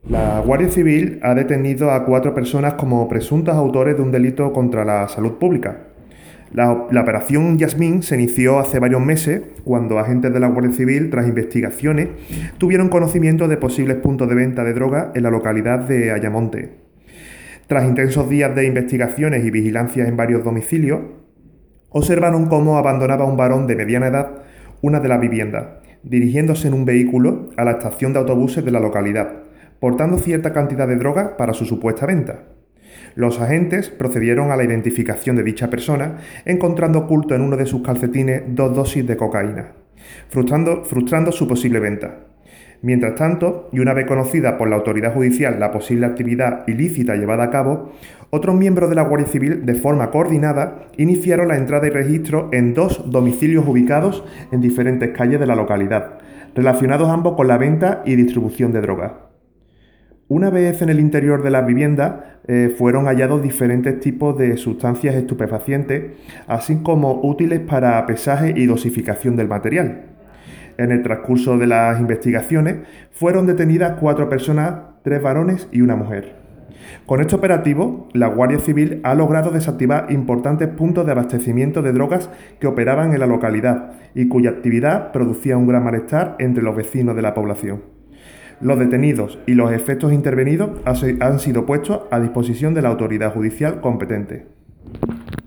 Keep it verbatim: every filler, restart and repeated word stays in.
La Guardia Civil ha detenido a cuatro personas como presuntos autores de un delito contra la salud pública. La, la operación Yasmín se inició hace varios meses cuando agentes de la Guardia Civil, tras investigaciones, tuvieron conocimiento de posibles puntos de venta de droga en la localidad de Ayamonte. Tras intensos días de investigaciones y vigilancias en varios domicilios, observaron cómo abandonaba un varón de mediana edad una de las viviendas, dirigiéndose en un vehículo a la estación de autobuses de la localidad, portando cierta cantidad de droga para su supuesta venta. Los agentes procedieron a la identificación de dicha persona, encontrando oculto en uno de sus calcetines dos dosis de cocaína, frustrando, frustrando su posible venta. Mientras tanto, y una vez conocida por la autoridad judicial la posible actividad ilícita llevada a cabo, otros miembros de la Guardia Civil, de forma coordinada, iniciaron la entrada y registro en dos domicilios ubicados en diferentes calles de la localidad, relacionados ambos con la venta y distribución de drogas. Una vez en el interior de las viviendas, eh, fueron hallados diferentes tipos de sustancias estupefacientes, así como útiles para pesaje y dosificación del material. En el transcurso de las investigaciones, fueron detenidas cuatro personas, tres varones y una mujer. Con este operativo, la Guardia Civil ha logrado desactivar importantes puntos de abastecimiento de drogas que operaban en la localidad y cuya actividad producía un gran malestar entre los vecinos de la población. Los detenidos y los efectos intervenidos han sido puestos a disposición de la autoridad judicial competente.